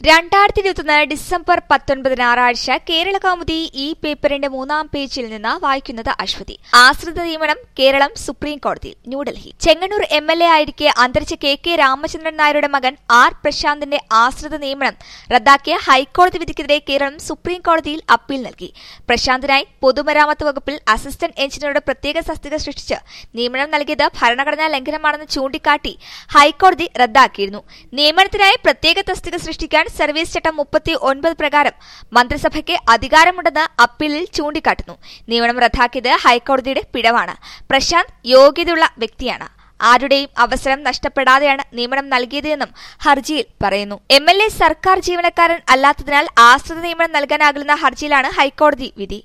2021 December 19 ഞായറാഴ്ച കേരള കൗമുദി ഈ പേപ്പറിന്റെ 3-ാം പേജിൽ നിന്ന് വായിക്കുന്നത് അശ്വതി. ആശ്രിത നിയമനം കേരളം സുപ്രീം കോടതിയിൽ. ന്യൂഡൽഹി. ചെങ്ങന്നൂർ എംഎൽഎ ആയിരിക്കെ അന്തരിച്ച കെ രാമചന്ദ്രൻ നായരുടെ മകൻ ആർ പ്രശാന്തിന്റെ ആശ്രിത നിയമനം റദ്ദാക്കിയ ഹൈക്കോടതി വിധിക്കെതിരെ കേരളം സുപ്രീം കോടതിയിൽ അപ്പീൽ നൽകി. പ്രശാന്തിനായി പൊതുമരാമത്ത് വകുപ്പിൽ അസിസ്റ്റന്റ് എഞ്ചിനീയറുടെ പ്രത്യേക തസ്തിക സൃഷ്ടിച്ച് നിയമനം നൽകിയത് ഭരണഘടനാ ലംഘനമാണെന്ന് ചൂണ്ടിക്കാട്ടി ഹൈക്കോടതി റദ്ദാക്കിയിരുന്നു. നിയമനത്തിനായി പ്രത്യേക തസ്തിക സൃഷ്ടിക്കാൻ സർവീസ് ചട്ടം 39 പ്രകാരം മന്ത്രിസഭയ്ക്ക് അധികാരമുണ്ടെന്ന് അപ്പീലിൽ ചൂണ്ടിക്കാട്ടുന്നു. നിയമനം റദ്ദാക്കിയത് ഹൈക്കോടതിയുടെ പിഴവാണ്. പ്രശാന്ത് യോഗ്യതയുള്ള വ്യക്തിയാണ്. ആരുടെയും അവസരം നഷ്ടപ്പെടാതെയാണ് നിയമനം നൽകിയതെന്നും ഹർജിയിൽ പറയുന്നു. എംഎൽഎ സർക്കാർ ജീവനക്കാരൻ അല്ലാത്തതിനാൽ ആശ്രിത നിയമനം നൽകാനാകില്ലെന്ന ഹർജിയിലാണ് ഹൈക്കോടതി വിധി.